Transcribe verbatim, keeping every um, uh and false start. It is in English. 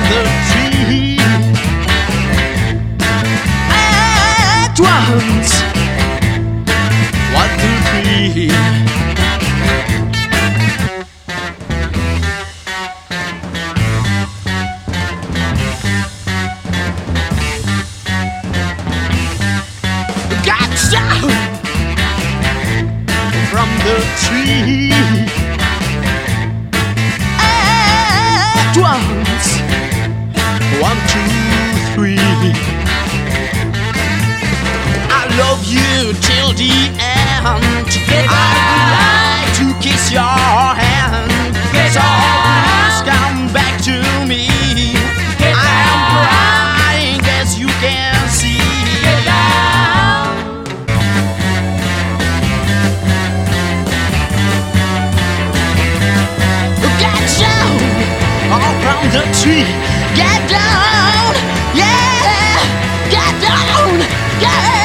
the tree at once. One, two, three. Got down from the tree at once. One, two, three. I love you till the end. Together I'd like to kiss your hand. So please come back to me. I am crying as you can see. From the tree, get down, yeah, get down, yeah.